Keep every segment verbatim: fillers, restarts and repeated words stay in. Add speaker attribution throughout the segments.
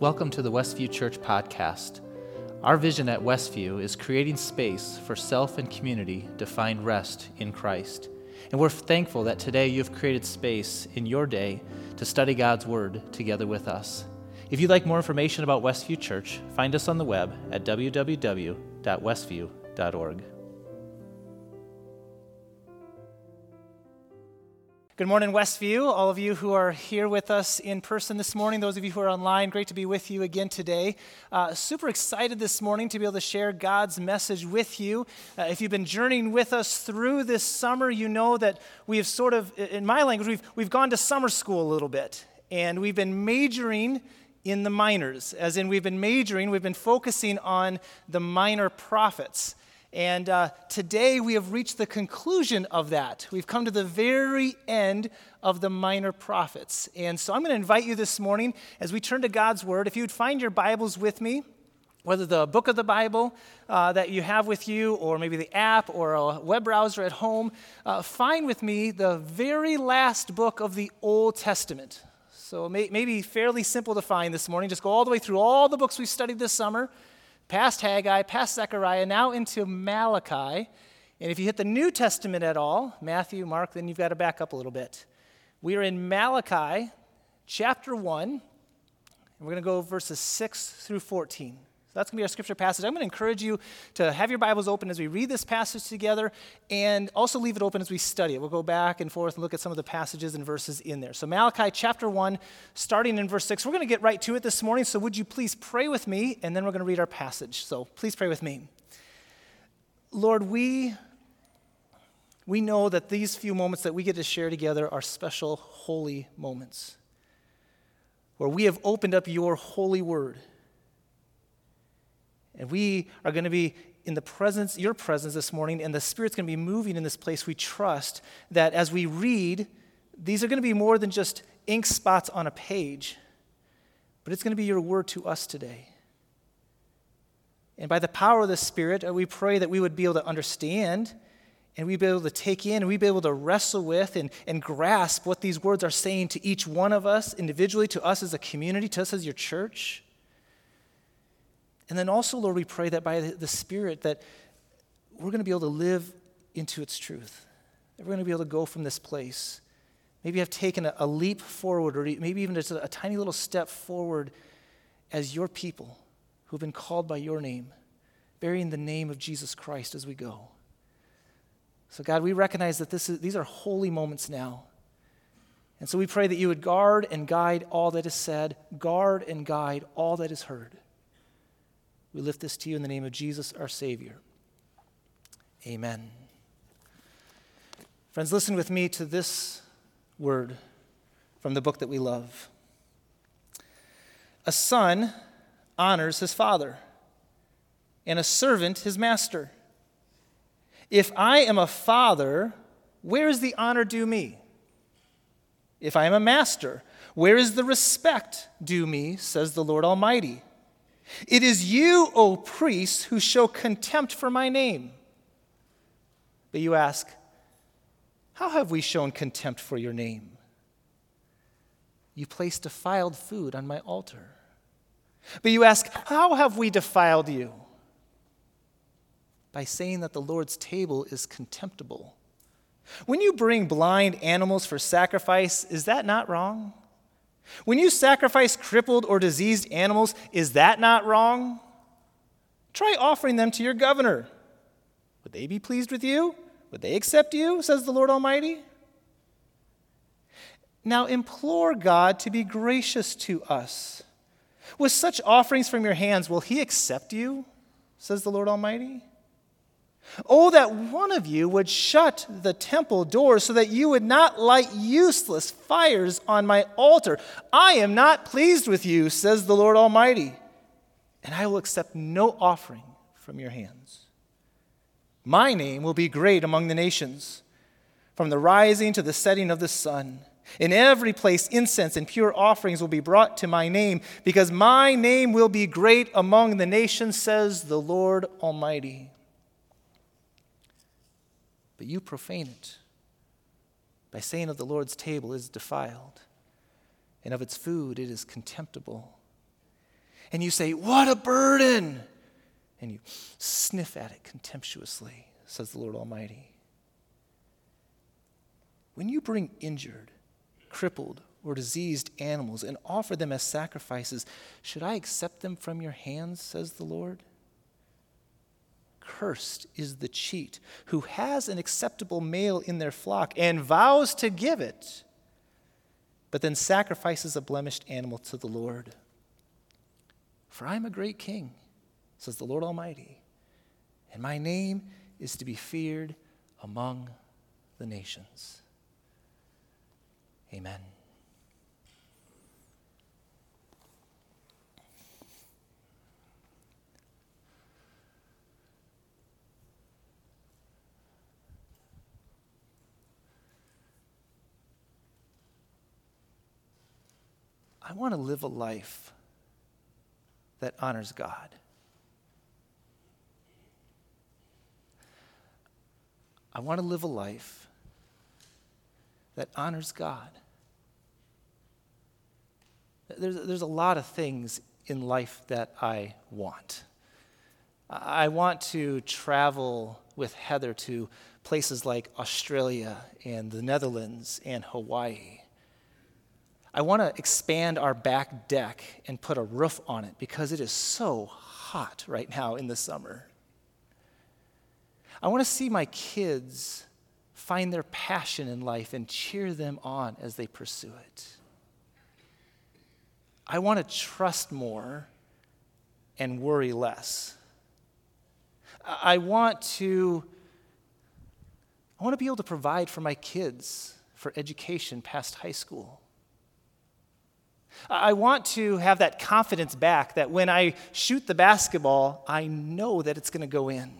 Speaker 1: Welcome to the Westview Church podcast. Our vision at Westview is creating space for self and community to find rest in Christ. And we're thankful that today you've created space in your day to study God's Word together with us. If you'd like more information about Westview Church, find us on the web at w w w dot westview dot org.
Speaker 2: Good morning, Westview. All of you who are here with us in person this morning, those of you who are online, great to be with you again today. Uh, super excited this morning to be able to share God's message with you. Uh, if you've been journeying with us through this summer, you know that we have sort of, in my language, we've, we've gone to summer school a little bit, and we've been majoring in the minors, as in we've been majoring, we've been focusing on the minor prophets. And uh, today we have reached the conclusion of that. We've come to the very end of the minor prophets. And so I'm going to invite you this morning as we turn to God's Word, if you would find your Bibles with me, whether the book of the Bible uh, that you have with you, or maybe the app or a web browser at home, uh, find with me the very last book of the Old Testament. So it may, may be fairly simple to find this morning. Just go all the way through all the books we've studied this summer, past Haggai, past Zechariah, now into Malachi. And if you hit the New Testament at all, Matthew, Mark, then you've got to back up a little bit. We are in Malachi chapter one, and we're going to go verses six through fourteen. So that's going to be our scripture passage. I'm going to encourage you to have your Bibles open as we read this passage together, and also leave it open as we study it. We'll go back and forth and look at some of the passages and verses in there. So Malachi chapter one, starting in verse six. We're going to get right to it this morning, so would you please pray with me, and then we're going to read our passage. So please pray with me. Lord, we, we know that these few moments that we get to share together are special, holy moments, where we have opened up your holy word. And we are going to be in the presence, your presence this morning, and the Spirit's going to be moving in this place. We trust that as we read, these are going to be more than just ink spots on a page, but it's going to be your word to us today. And by the power of the Spirit, we pray that we would be able to understand, and we'd be able to take in, and we'd be able to wrestle with and, and grasp what these words are saying to each one of us individually, to us as a community, to us as your church. And then also, Lord, we pray that by the Spirit that we're going to be able to live into its truth. That we're going to be able to go from this place. Maybe have taken a, a leap forward, or maybe even just a, a tiny little step forward as your people who've been called by your name, bearing the name of Jesus Christ as we go. So God, we recognize that this is, these are holy moments now. And so we pray that you would guard and guide all that is said, guard and guide all that is heard. We lift this to you in the name of Jesus, our Savior. Amen. Friends, listen with me to this word from the book that we love. A son honors his father, and a servant his master. If I am a father, where is the honor due me? If I am a master, where is the respect due me, says the Lord Almighty? It is you, O priests, who show contempt for my name. But you ask, how have we shown contempt for your name? You place defiled food on my altar. But you ask, how have we defiled you? By saying that the Lord's table is contemptible. When you bring blind animals for sacrifice, is that not wrong? When you sacrifice crippled or diseased animals, is that not wrong? Try offering them to your governor. Would they be pleased with you? Would they accept you, says the Lord Almighty? Now implore God to be gracious to us. With such offerings from your hands, will he accept you, says the Lord Almighty? Oh, that one of you would shut the temple doors so that you would not light useless fires on my altar. I am not pleased with you, says the Lord Almighty, and I will accept no offering from your hands. My name will be great among the nations, from the rising to the setting of the sun. In every place incense and pure offerings will be brought to my name, because my name will be great among the nations, says the Lord Almighty. But you profane it by saying of the Lord's table is defiled, and of its food it is contemptible. And you say, "What a burden!" And you sniff at it contemptuously, says the Lord Almighty. When you bring injured, crippled, or diseased animals and offer them as sacrifices, should I accept them from your hands, says the Lord? Cursed is the cheat who has an acceptable male in their flock and vows to give it, but then sacrifices a blemished animal to the Lord. For I am a great king, says the Lord Almighty, and my name is to be feared among the nations. Amen. I want to live a life that honors God. I want to live a life that honors God. There's, there's a lot of things in life that I want. I want to travel with Heather to places like Australia and the Netherlands and Hawaii. I want to expand our back deck and put a roof on it because it is so hot right now in the summer. I want to see my kids find their passion in life and cheer them on as they pursue it. I want to trust more and worry less. I want to I want to be able to provide for my kids for education past high school. I want to have that confidence back that when I shoot the basketball, I know that it's going to go in.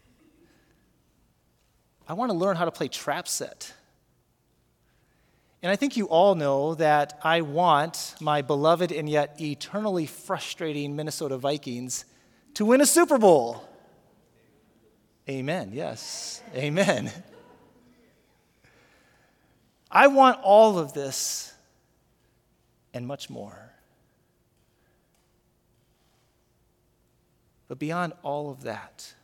Speaker 2: I want to learn how to play trap set. And I think you all know that I want my beloved and yet eternally frustrating Minnesota Vikings to win a Super Bowl. Amen. Yes. Amen. I want all of this and much more. But beyond all of that,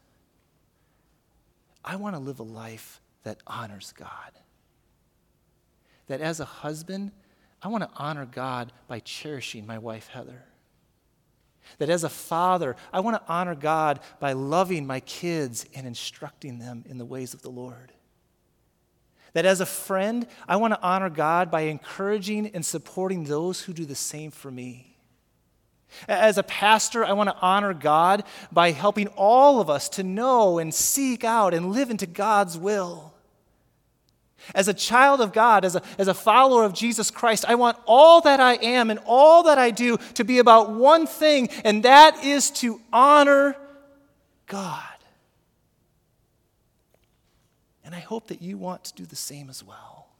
Speaker 2: I want to live a life that honors God. That as a husband, I want to honor God by cherishing my wife, Heather. That as a father, I want to honor God by loving my kids and instructing them in the ways of the Lord. That as a friend, I want to honor God by encouraging and supporting those who do the same for me. As a pastor, I want to honor God by helping all of us to know and seek out and live into God's will. As a child of God, as a, as a follower of Jesus Christ, I want all that I am and all that I do to be about one thing, and that is to honor God. And I hope that you want to do the same as well.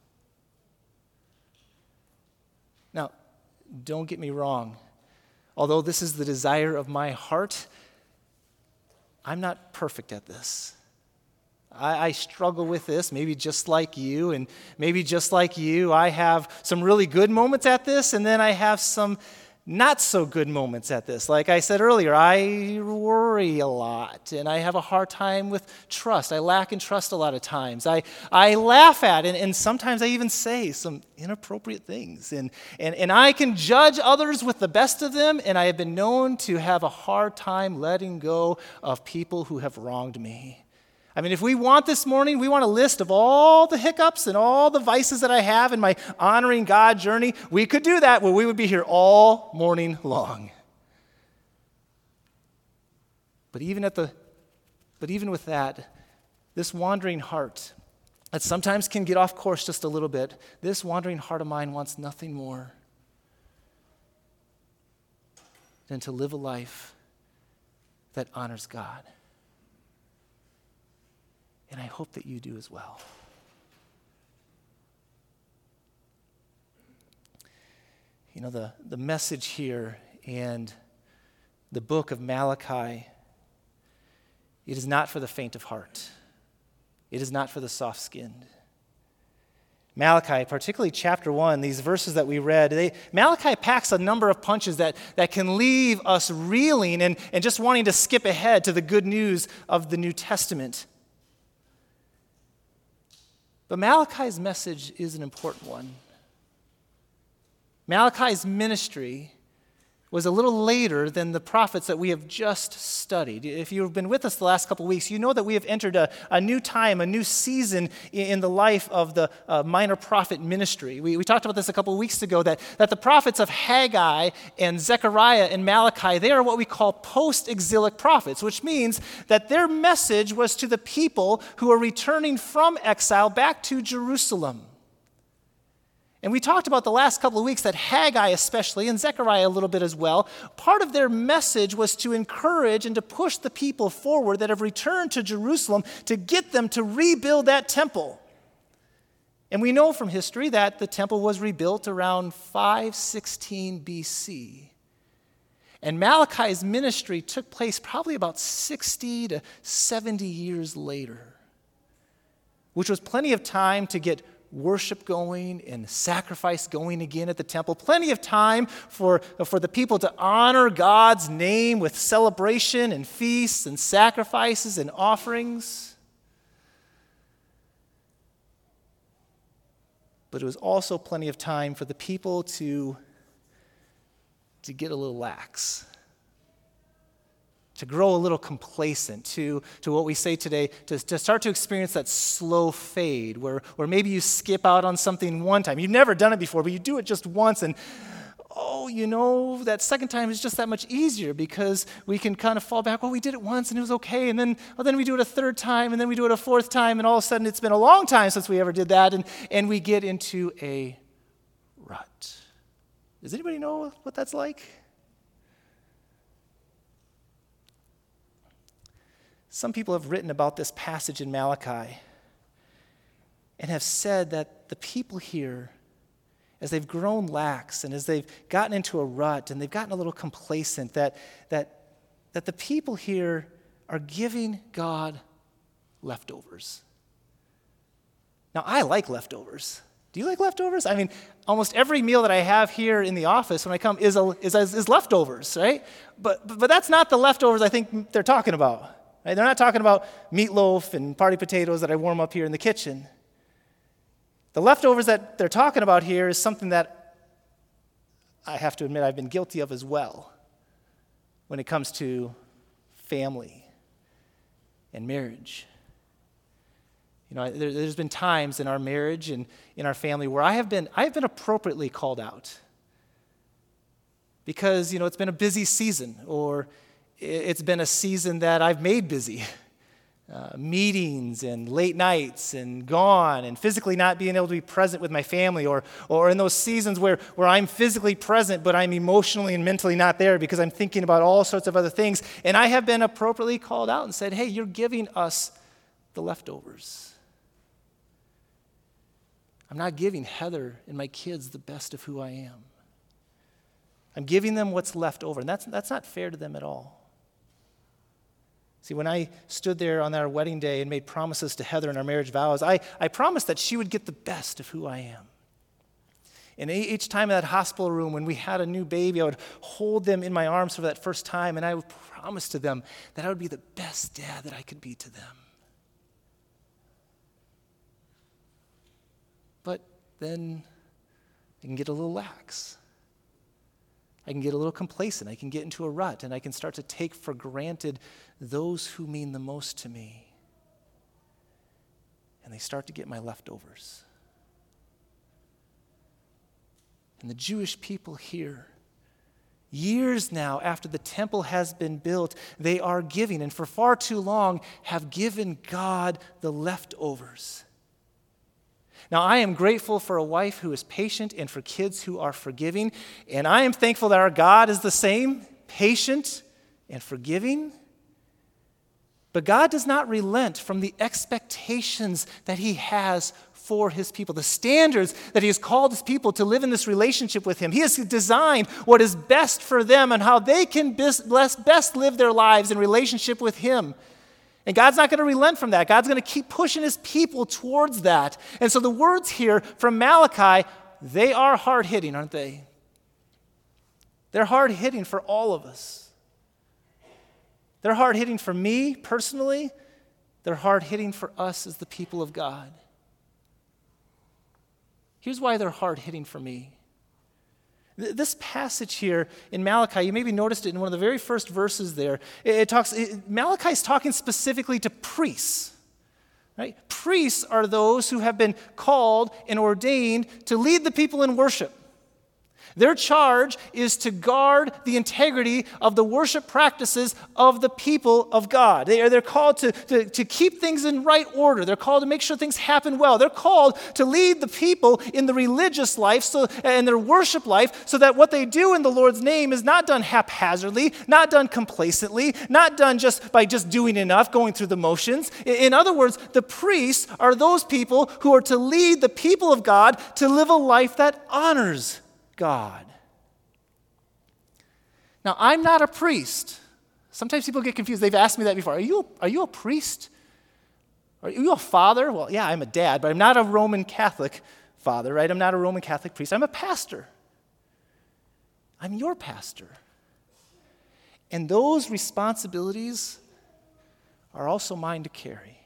Speaker 2: Now, don't get me wrong. Although this is the desire of my heart, I'm not perfect at this. I, I struggle with this, maybe just like you, and maybe just like you, I have some really good moments at this, and then I have some not so good moments at this. Like I said earlier, I worry a lot, and I have a hard time with trust. I lack in trust a lot of times. I, I laugh at, and, and sometimes I even say some inappropriate things. And, and, and I can judge others with the best of them, and I have been known to have a hard time letting go of people who have wronged me. I mean, if we want this morning, we want a list of all the hiccups and all the vices that I have in my honoring God journey. We could do that, where we would be here all morning long. But even at the, but even with that, this wandering heart that sometimes can get off course just a little bit, this wandering heart of mine wants nothing more than to live a life that honors God. And I hope that you do as well. You know, the, the message here and the book of Malachi, it is not for the faint of heart. It is not for the soft-skinned. Malachi, particularly chapter one, these verses that we read, they, Malachi packs a number of punches that, that can leave us reeling and, and just wanting to skip ahead to the good news of the New Testament. But Malachi's message is an important one. Malachi's ministry was a little later than the prophets that we have just studied. If you've been with us the last couple of weeks, you know that we have entered a, a new time, a new season in the life of the uh, minor prophet ministry. We, we talked about this a couple of weeks ago, that, that the prophets of Haggai and Zechariah and Malachi, they are what we call post-exilic prophets, which means that their message was to the people who are returning from exile back to Jerusalem. And we talked about the last couple of weeks that Haggai especially, and Zechariah a little bit as well, part of their message was to encourage and to push the people forward that have returned to Jerusalem to get them to rebuild that temple. And we know from history that the temple was rebuilt around five sixteen B C. And Malachi's ministry took place probably about sixty to seventy years later, which was plenty of time to get worship going and sacrifice going again at the temple. Plenty of time for, for the people to honor God's name with celebration and feasts and sacrifices and offerings. But it was also plenty of time for the people to, to get a little lax, to grow a little complacent, to, to what we say today, to, to start to experience that slow fade, where, where maybe you skip out on something one time. You've never done it before, but you do it just once, and oh, you know, that second time is just that much easier because we can kind of fall back, well, we did it once and it was okay, and then, well, then we do it a third time, and then we do it a fourth time, and all of a sudden it's been a long time since we ever did that, and, and we get into a rut. Does anybody know what that's like? Some people have written about this passage in Malachi and have said that the people here, as they've grown lax and as they've gotten into a rut and they've gotten a little complacent, that, that, that the people here are giving God leftovers. Now, I like leftovers. Do you like leftovers? I mean, almost every meal that I have here in the office when I come is, a, is, is leftovers, right? But, but, but that's not the leftovers I think they're talking about. Right? They're not talking about meatloaf and party potatoes that I warm up here in the kitchen. The leftovers that they're talking about here is something that I have to admit I've been guilty of as well when it comes to family and marriage. You know, there, there's been times in our marriage and in our family where I have been I have been appropriately called out because, you know, it's been a busy season, or it's been a season that I've made busy. Uh, meetings and late nights and gone and physically not being able to be present with my family, or or in those seasons where, where I'm physically present but I'm emotionally and mentally not there because I'm thinking about all sorts of other things. And I have been appropriately called out and said, hey, you're giving us the leftovers. I'm not giving Heather and my kids the best of who I am. I'm giving them what's left over, and that's that's not fair to them at all. See, when I stood there on our wedding day and made promises to Heather in our marriage vows, I, I promised that she would get the best of who I am. And each time in that hospital room when we had a new baby, I would hold them in my arms for that first time, and I would promise to them that I would be the best dad that I could be to them. But then I can get a little lax. I can get a little complacent. I can get into a rut, and I can start to take for granted those who mean the most to me. And they start to get my leftovers. And the Jewish people here, years now after the temple has been built, they are giving, and for far too long have given God the leftovers. Now, I am grateful for a wife who is patient and for kids who are forgiving, and I am thankful that our God is the same, patient and forgiving. But God does not relent from the expectations that he has for his people, the standards that he has called his people to live in this relationship with him. He has designed what is best for them and how they can best, best live their lives in relationship with him. And God's not going to relent from that. God's going to keep pushing his people towards that. And so the words here from Malachi, they are hard-hitting, aren't they? They're hard-hitting for all of us. They're hard-hitting for me personally. They're hard-hitting for us as the people of God. Here's why they're hard-hitting for me. This passage here in Malachi, you maybe noticed it in one of the very first verses there. It, it talks. It, Malachi is talking specifically to priests, right? Priests are those who have been called and ordained to lead the people in worship. Their charge is to guard the integrity of the worship practices of the people of God. They are, they're called to, to, to keep things in right order. They're called to make sure things happen well. They're called to lead the people in the religious life so, and their worship life so that what they do in the Lord's name is not done haphazardly, not done complacently, not done just by just doing enough, going through the motions. In, in other words, the priests are those people who are to lead the people of God to live a life that honors God. Now, I'm not a priest. Sometimes people get confused. They've asked me that before. Are you, are you a priest? Are you a father? Well, yeah, I'm a dad, but I'm not a Roman Catholic father, right? I'm not a Roman Catholic priest. I'm a pastor. I'm your pastor. And those responsibilities are also mine to carry.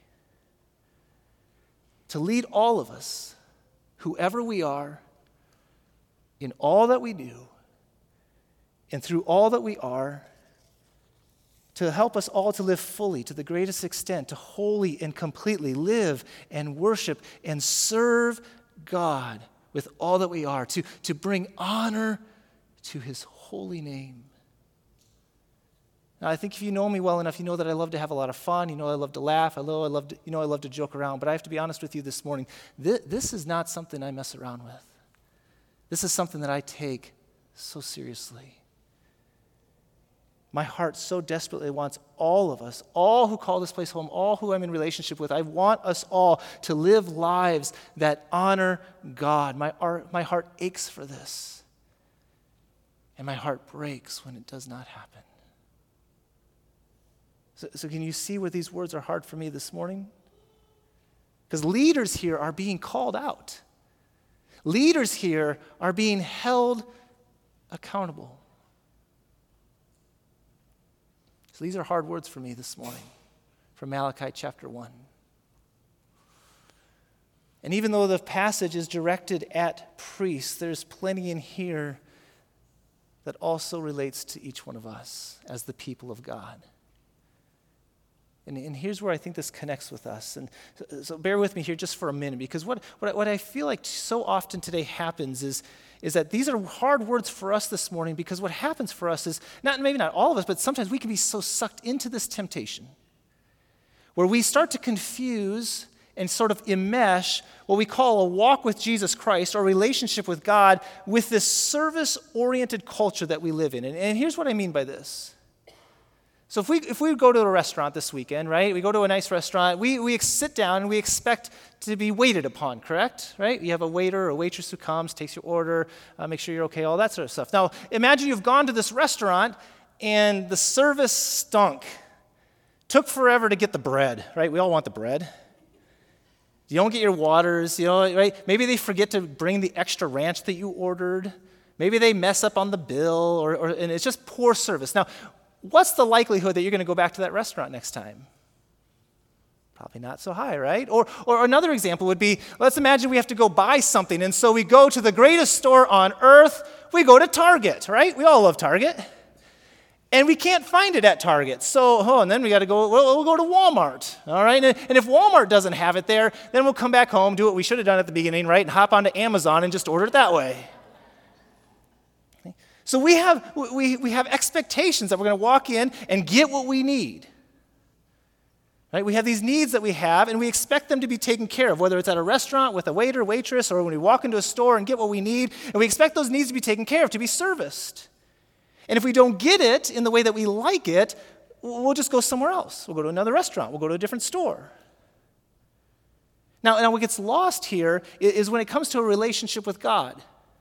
Speaker 2: To lead all of us, whoever we are, in all that we do, and through all that we are, to help us all to live fully, to the greatest extent, to wholly and completely live and worship and serve God with all that we are, to, to bring honor to his holy name. Now, I think if you know me well enough, you know that I love to have a lot of fun. You know I love to laugh. I know I love to, you know I love to joke around. But I have to be honest with you this morning. This, this is not something I mess around with. This is something that I take so seriously. My heart so desperately wants all of us, all who call this place home, all who I'm in relationship with, I want us all to live lives that honor God. My heart, my heart aches for this. And my heart breaks when it does not happen. So, so can you see where these words are hard for me this morning? Because leaders here are being called out. Leaders here are being held accountable. So these are hard words for me this morning from Malachi chapter one. And even though the passage is directed at priests, there's plenty in here that also relates to each one of us as the people of God. And, and here's where I think this connects with us. And so, so bear with me here just for a minute, because what, what, what I feel like so often today happens is, is that these are hard words for us this morning, because what happens for us is, not maybe not all of us, but sometimes we can be so sucked into this temptation where we start to confuse and sort of enmesh what we call a walk with Jesus Christ or relationship with God with this service-oriented culture that we live in. And, and here's what I mean by this. So if we if we go to a restaurant this weekend, right? We go to a nice restaurant, we, we sit down and we expect to be waited upon, correct? Right? You have a waiter or a waitress who comes, takes your order, uh, make sure you're okay, all that sort of stuff. Now, imagine you've gone to this restaurant and the service stunk. Took forever to get the bread, right? We all want the bread. You don't get your waters, you know, right? Maybe they forget to bring the extra ranch that you ordered. Maybe they mess up on the bill, or, or and it's just poor service. Now, what's the likelihood that you're going to go back to that restaurant next time? Probably not so high, right? Or, or another example would be, let's imagine we have to go buy something, and so we go to the greatest store on earth. We go to Target, right? We all love Target. And we can't find it at Target. So, oh, and then we got to go, well, we'll go to Walmart, all right? And, and if Walmart doesn't have it there, then we'll come back home, do what we should have done at the beginning, right? And hop onto Amazon and just order it that way. Okay? So we have, we, we have expectations that we're going to walk in and get what we need. Right? We have these needs that we have, and we expect them to be taken care of, whether it's at a restaurant with a waiter, waitress, or when we walk into a store and get what we need, and we expect those needs to be taken care of, to be serviced. And if we don't get it in the way that we like it, we'll just go somewhere else. We'll go to another restaurant. We'll go to a different store. Now, now what gets lost here is when it comes to a relationship with God.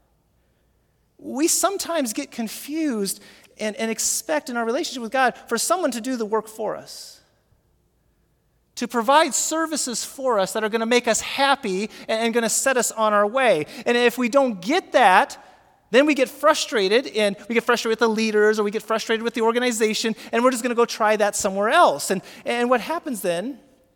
Speaker 2: We sometimes get confused and, and expect in our relationship with God for someone to do the work for us. to provide services for us that are going to make us happy and going to set us on our way. And if we don't get that, then we get frustrated, and we get frustrated with the leaders, or we get frustrated with the organization, and we're just going to go try that somewhere else. And, and what happens then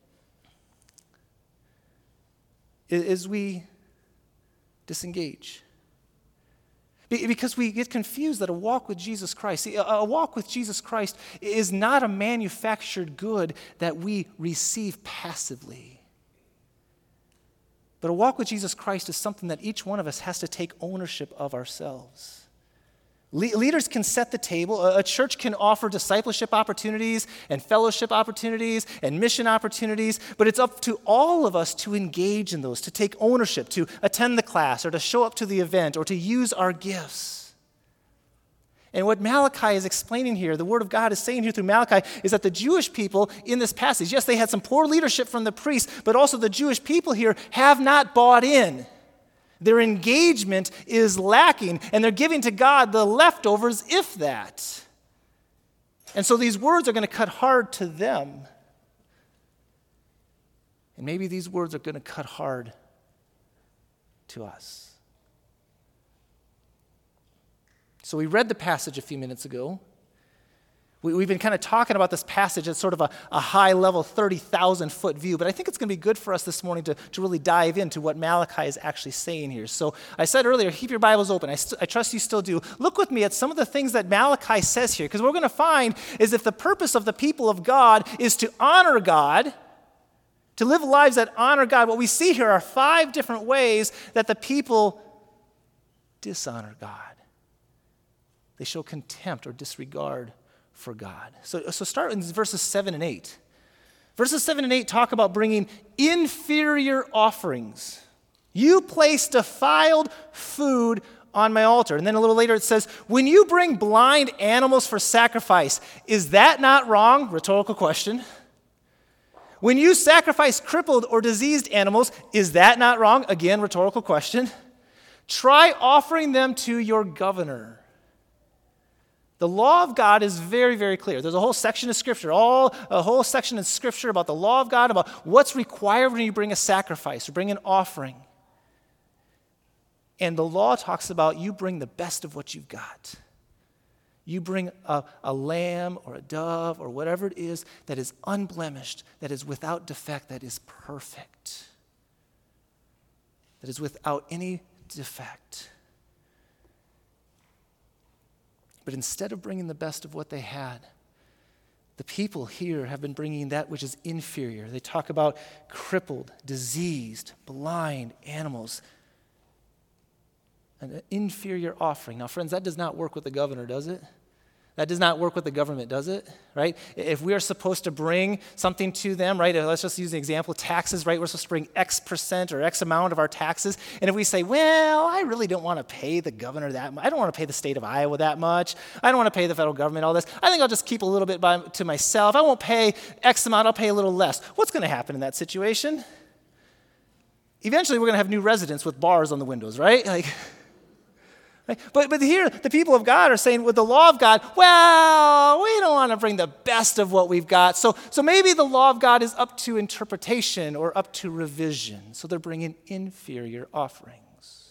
Speaker 2: is, is we disengage. Because we get confused that a walk with Jesus Christ, see, a walk with Jesus Christ is not a manufactured good that we receive passively. But a walk with Jesus Christ is something that each one of us has to take ownership of ourselves. Le- leaders can set the table. A, a church can offer discipleship opportunities and fellowship opportunities and mission opportunities, but it's up to all of us to engage in those, to take ownership, to attend the class or to show up to the event or to use our gifts. And what Malachi is explaining here, the Word of God is saying here through Malachi, is that the Jewish people in this passage, yes, they had some poor leadership from the priests, but also the Jewish people here have not bought in. Their engagement is lacking, and they're giving to God the leftovers, if that. And so these words are going to cut hard to them. And maybe these words are going to cut hard to us. So we read the passage a few minutes ago. We, we've been kind of talking about this passage as sort of a, a high-level thirty thousand foot view, but I think it's going to be good for us this morning to, to really dive into what Malachi is actually saying here. So I said earlier, keep your Bibles open. I, st- I trust you still do. Look with me at some of the things that Malachi says here, because what we're going to find is if the purpose of the people of God is to honor God, to live lives that honor God, what we see here are five different ways that the people dishonor God. They show contempt or disregard for God. So, so start in verses seven and eight. Verses seven and eight talk about bringing inferior offerings. You place defiled food on my altar. And then a little later it says, when you bring blind animals for sacrifice, is that not wrong? Rhetorical question. When you sacrifice crippled or diseased animals, is that not wrong? Again, rhetorical question. Try offering them to your governor. The law of God is very, very clear. There's a whole section of Scripture, all a whole section of Scripture about the law of God, about what's required when you bring a sacrifice or bring an offering. And the law talks about you bring the best of what you've got. You bring a, a lamb or a dove or whatever it is that is unblemished, that is without defect, that is perfect, that is without any defect. But instead of bringing the best of what they had, the people here have been bringing that which is inferior. They talk about crippled, diseased, blind animals. An inferior offering. Now, friends, that does not work with the governor, does it? That does not work with the government, does it? Right? If we are supposed to bring something to them, right? Let's just use an example, taxes, right? We're supposed to bring X percent or X amount of our taxes. And if we say, well, I really don't want to pay the governor that much. I don't want to pay the state of Iowa that much. I don't want to pay the federal government all this. I think I'll just keep a little bit by, to myself. I won't pay X amount. I'll pay a little less. What's going to happen in that situation? Eventually, we're going to have new residents with bars on the windows, right? Like... Right? But, but here, the people of God are saying with the law of God, well, we don't want to bring the best of what we've got. So, so maybe the law of God is up to interpretation or up to revision. So they're bringing inferior offerings.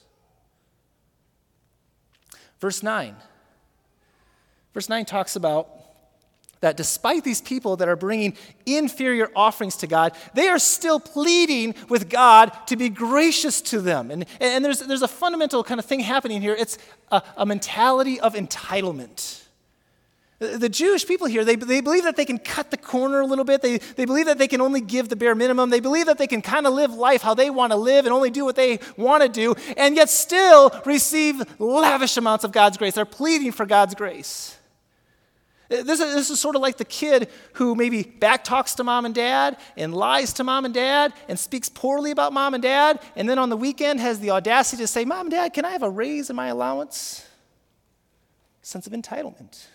Speaker 2: Verse nine. Verse nine talks about that despite these people that are bringing inferior offerings to God, they are still pleading with God to be gracious to them. And, and there's, there's a fundamental kind of thing happening here. It's a, a mentality of entitlement. The, the Jewish people here, they, they believe that they can cut the corner a little bit. They, they believe that they can only give the bare minimum. They believe that they can kind of live life how they want to live and only do what they want to do, and yet still receive lavish amounts of God's grace. They're pleading for God's grace. This is, this is sort of like the kid who maybe backtalks to mom and dad and lies to mom and dad and speaks poorly about mom and dad, and then on the weekend has the audacity to say, Mom and Dad, can I have a raise in my allowance? Sense of entitlement.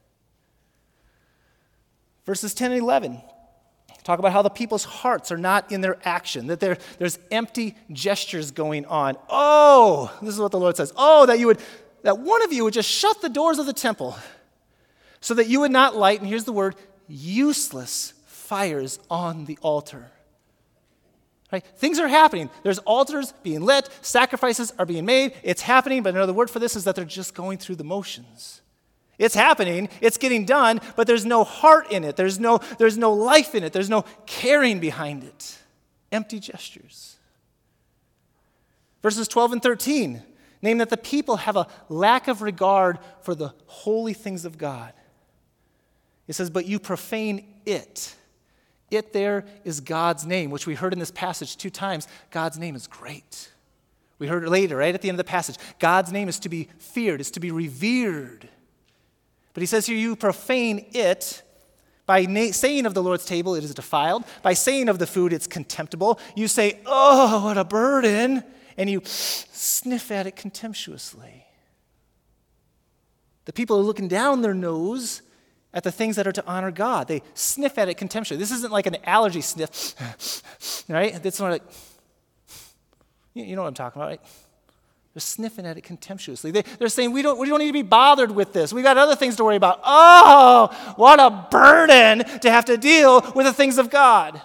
Speaker 2: Verses ten and eleven talk about how the people's hearts are not in their action, that there, there's empty gestures going on. Oh, this is what the Lord says. Oh, that you would, that one of you would just shut the doors of the temple so that you would not light, and here's the word, useless fires on the altar. Right? Things are happening. There's altars being lit, sacrifices are being made. It's happening, but another word for this is that they're just going through the motions. It's happening, it's getting done, but there's no heart in it. There's no, there's no life in it. There's no caring behind it. Empty gestures. Verses twelve and thirteen name that the people have a lack of regard for the holy things of God. It says, but you profane it. It there is God's name, which we heard in this passage two times. God's name is great. We heard it later, right at the end of the passage. God's name is to be feared, is to be revered. But he says here, you profane it by na- saying of the Lord's table, it is defiled. By saying of the food, it's contemptible. You say, oh, what a burden. And you sniff at it contemptuously. The people are looking down their nose at the things that are to honor God. They sniff at it contemptuously. This isn't like an allergy sniff, right? It's not like, you know what I'm talking about, right? They're sniffing at it contemptuously. They, they're saying, we don't, we don't need to be bothered with this. We got other things to worry about. Oh, what a burden to have to deal with the things of God.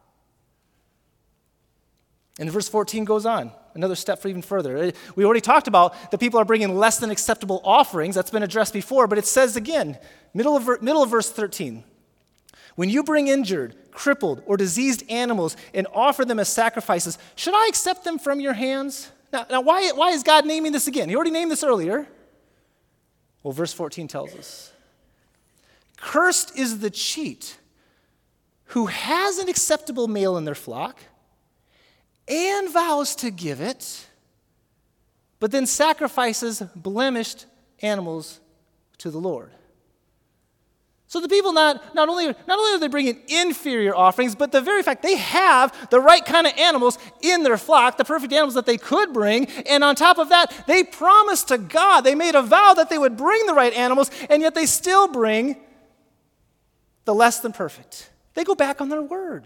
Speaker 2: And verse fourteen goes on. Another step for even further. We already talked about the people are bringing less than acceptable offerings. That's been addressed before, but it says again, middle of, middle of verse thirteen, when you bring injured, crippled, or diseased animals and offer them as sacrifices, should I accept them from your hands? Now, now why, why is God naming this again? He already named this earlier. Well, verse fourteen tells us, cursed is the cheat who has an acceptable male in their flock and vows to give it, but then sacrifices blemished animals to the Lord. So the people not, not, only, not only are they bringing inferior offerings, but the very fact they have the right kind of animals in their flock, the perfect animals that they could bring, and on top of that, they promised to God, they made a vow that they would bring the right animals, and yet they still bring the less than perfect. They go back on their word.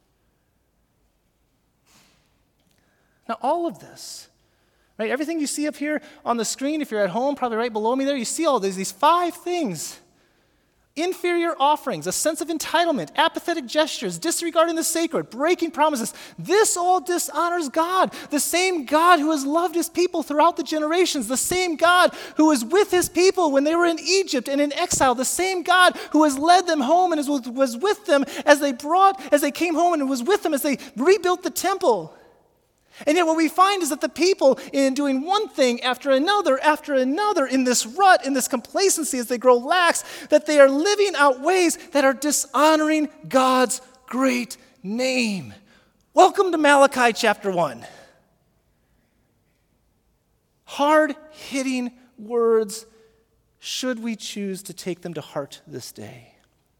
Speaker 2: Now, all of this, right, everything you see up here on the screen, if you're at home, probably right below me there, you see all these, these five things. Inferior offerings, a sense of entitlement, apathetic gestures, disregarding the sacred, breaking promises. This all dishonors God, the same God who has loved his people throughout the generations, the same God who was with his people when they were in Egypt and in exile, the same God who has led them home and was with them as they brought, as they came home and was with them as they rebuilt the temple. And yet what we find is that the people, in doing one thing after another, after another, in this rut, in this complacency as they grow lax, that they are living out ways that are dishonoring God's great name. Welcome to Malachi chapter one. Hard-hitting words, should we choose to take them to heart this day.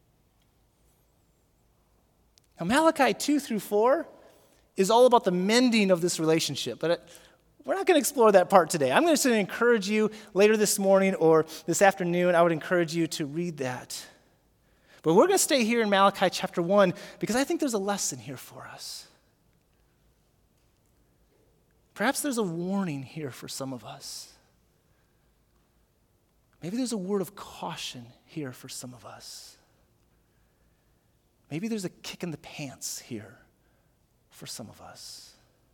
Speaker 2: Now Malachi two through four is all about the mending of this relationship. But it, we're not going to explore that part today. I'm going to encourage you later this morning or this afternoon, I would encourage you to read that. But we're going to stay here in Malachi chapter one because I think there's a lesson here for us. Perhaps there's a warning here for some of us. Maybe there's a word of caution here for some of us. Maybe there's a kick in the pants here for some of us.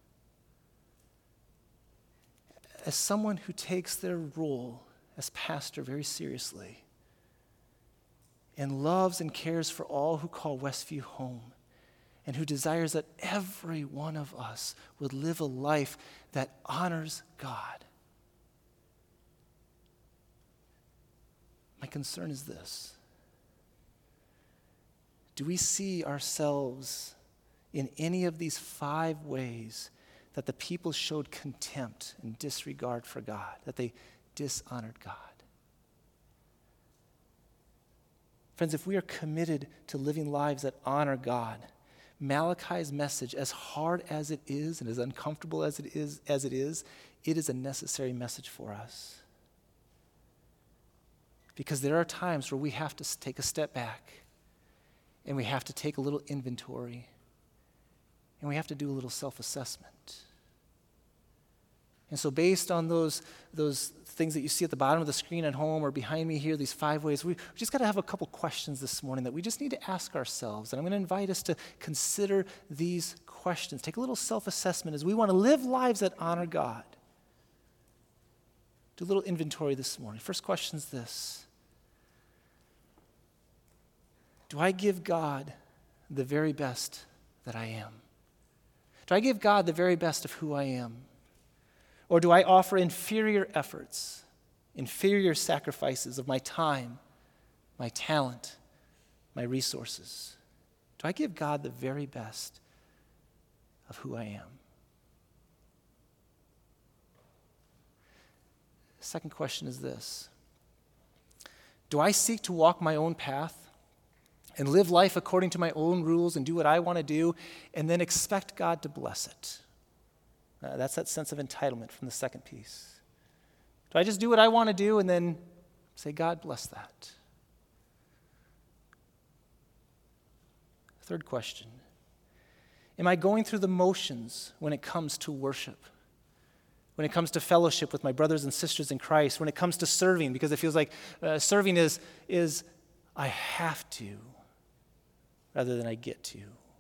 Speaker 2: As someone who takes their role as pastor very seriously and loves and cares for all who call Westview home and who desires that every one of us would live a life that honors God, my concern is this. Do we see ourselves in any of these five ways that the people showed contempt and disregard for God, that they dishonored God? Friends, if we are committed to living lives that honor God, Malachi's message, as hard as it is and as uncomfortable as it is, as it is, it is a necessary message for us. Because there are times where we have to take a step back and we have to take a little inventory. And we have to do a little self-assessment. And so based on those, those things that you see at the bottom of the screen at home or behind me here, these five ways, we, we just got to have a couple questions this morning that we just need to ask ourselves. And I'm going to invite us to consider these questions. Take a little self-assessment as we want to live lives that honor God. Do a little inventory this morning. First question is this. Do I give God the very best that I am? Do I give God the very best of who I am? Or do I offer inferior efforts, inferior sacrifices of my time, my talent, my resources? Do I give God the very best of who I am? The second question is this. Do I seek to walk my own path and live life according to my own rules and do what I want to do and then expect God to bless it? Uh, that's that sense of entitlement from the second piece. Do I just do what I want to do and then say, God, bless that? Third question. Am I going through the motions when it comes to worship? When it comes to fellowship with my brothers and sisters in Christ? When it comes to serving? Because it feels like uh, serving is, is I have to rather than I get to.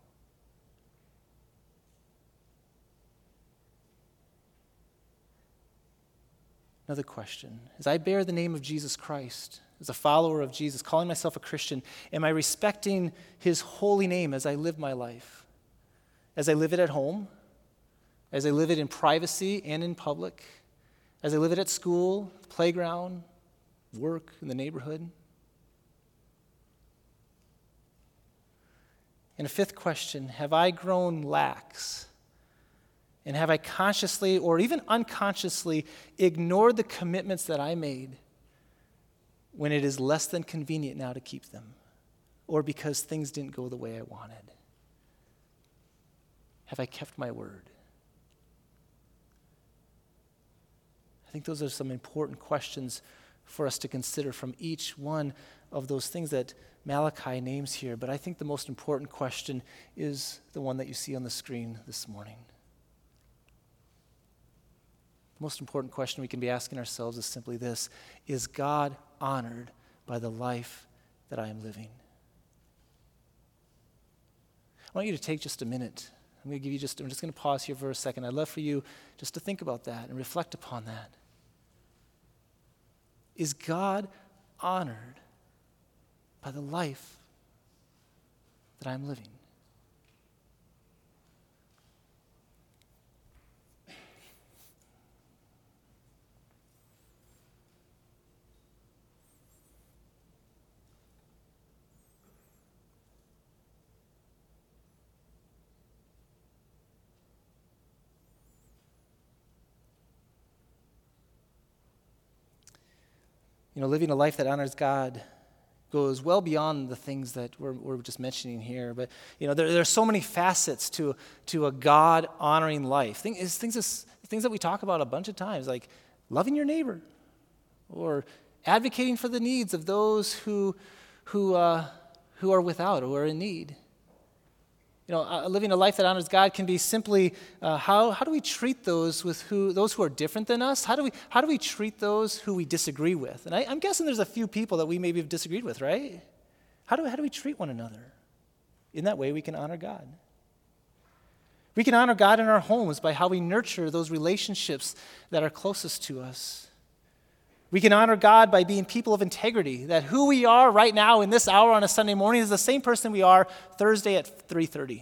Speaker 2: Another question. As I bear the name of Jesus Christ, as a follower of Jesus, calling myself a Christian, am I respecting his holy name as I live my life? As I live it at home? As I live it in privacy and in public? As I live it at school, playground, work, in the neighborhood? And a fifth question, have I grown lax? And have I consciously or even unconsciously ignored the commitments that I made when it is less than convenient now to keep them, or because things didn't go the way I wanted? Have I kept my word? I think those are some important questions for us to consider from each one of those things that Malachi names here. But I think the most important question is the one that you see on the screen this morning. The most important question we can be asking ourselves is simply this: is God honored by the life that I am living? I want you to take just a minute. I'm going to give you just, I'm just going to pause here for a second. I'd love for you just to think about that and reflect upon that. Is God honored by the life that I'm living? You know, living a life that honors God goes well beyond the things that we're, we're just mentioning here. But, you know, there, there are so many facets to, to a God-honoring life. Things, things, things that we talk about a bunch of times, like loving your neighbor or advocating for the needs of those who, who, uh, who are without or who are in need. You know, uh, living a life that honors God can be simply uh, how how do we treat those with who those who are different than us? How do we how do we treat those who we disagree with? And I, I'm guessing there's a few people that we maybe have disagreed with, right? How do how do we treat one another? In that way, we can honor God. We can honor God in our homes by how we nurture those relationships that are closest to us. We can honor God by being people of integrity, that who we are right now in this hour on a Sunday morning is the same person we are Thursday at three thirty.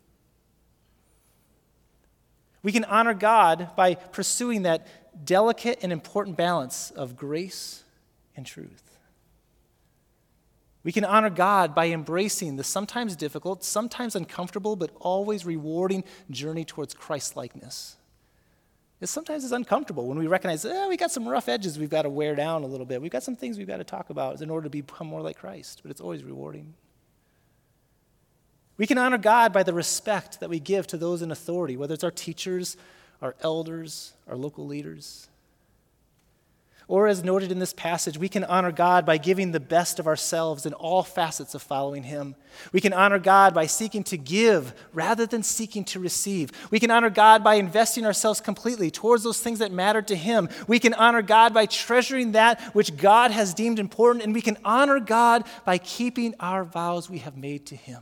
Speaker 2: We can honor God by pursuing that delicate and important balance of grace and truth. We can honor God by embracing the sometimes difficult, sometimes uncomfortable, but always rewarding journey towards Christ-likeness. It's sometimes it's uncomfortable when we recognize, eh, we got some rough edges we've got to wear down a little bit. We've got some things we've got to talk about in order to become more like Christ, but it's always rewarding. We can honor God by the respect that we give to those in authority, whether it's our teachers, our elders, our local leaders. Or as noted in this passage, we can honor God by giving the best of ourselves in all facets of following him. We can honor God by seeking to give rather than seeking to receive. We can honor God by investing ourselves completely towards those things that matter to him. We can honor God by treasuring that which God has deemed important, and we can honor God by keeping our vows we have made to him.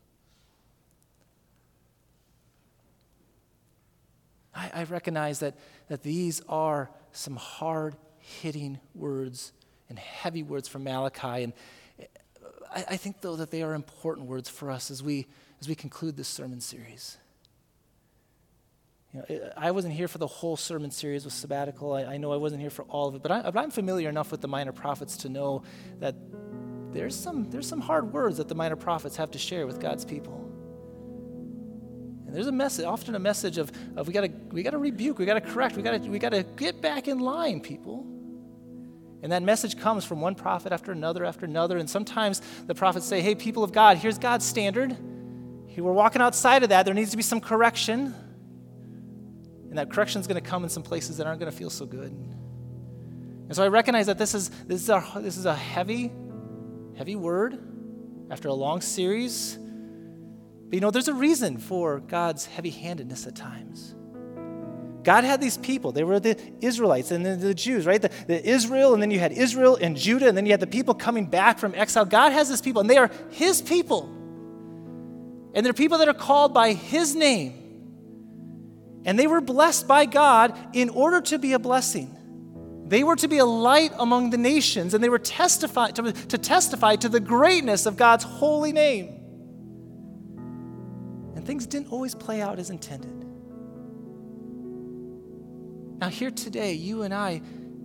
Speaker 2: I, I recognize that, that these are some hard hitting words and heavy words from Malachi, and I, I think though that they are important words for us as we as we conclude this sermon series. You know, I wasn't here for the whole sermon series with sabbatical. I, I know I wasn't here for all of it, but, I, but I'm familiar enough with the minor prophets to know that there's some there's some hard words that the minor prophets have to share with God's people. And there's a message, often a message of, of we gotta we gotta rebuke, we gotta correct, we gotta we gotta get back in line, people. And that message comes from one prophet after another after another. And sometimes the prophets say, hey, people of God, here's God's standard. Here, we're walking outside of that. There needs to be some correction. And that correction is going to come in some places that aren't going to feel so good. And so I recognize that this is this is a, this is a heavy, heavy word after a long series. But you know, there's a reason for God's heavy-handedness at times. God had these people. They were the Israelites and the, the Jews, right? The, the Israel, and then you had Israel and Judah, and then you had the people coming back from exile. God has this people, and they are his people. And they're people that are called by his name. And they were blessed by God in order to be a blessing. They were to be a light among the nations, and they were testify, to, to testify to the greatness of God's holy name. And things didn't always play out as intended. Now here today, you and I,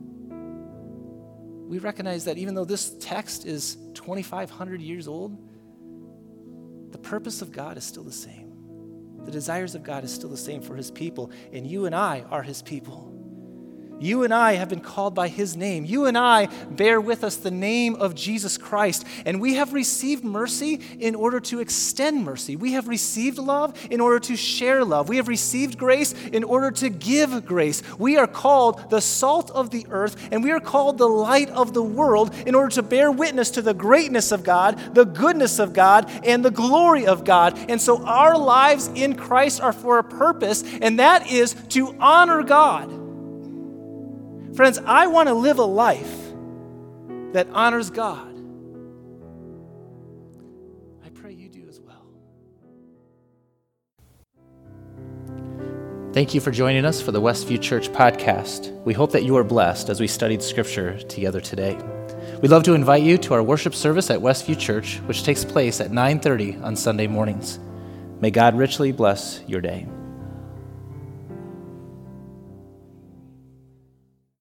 Speaker 2: we recognize that even though this text is twenty-five hundred years old, the purpose of God is still the same. The desires of God is still the same for his people, and you and I are his people. You and I have been called by his name. You and I bear with us the name of Jesus Christ. And we have received mercy in order to extend mercy. We have received love in order to share love. We have received grace in order to give grace. We are called the salt of the earth, and we are called the light of the world in order to bear witness to the greatness of God, the goodness of God, and the glory of God. And so our lives in Christ are for a purpose, and that is to honor God. Friends, I want to live a life that honors God. I pray you do as well.
Speaker 1: Thank you for joining us for the Westview Church podcast. We hope that you are blessed as we studied Scripture together today. We'd love to invite you to our worship service at Westview Church, which takes place at nine thirty on Sunday mornings. May God richly bless your day.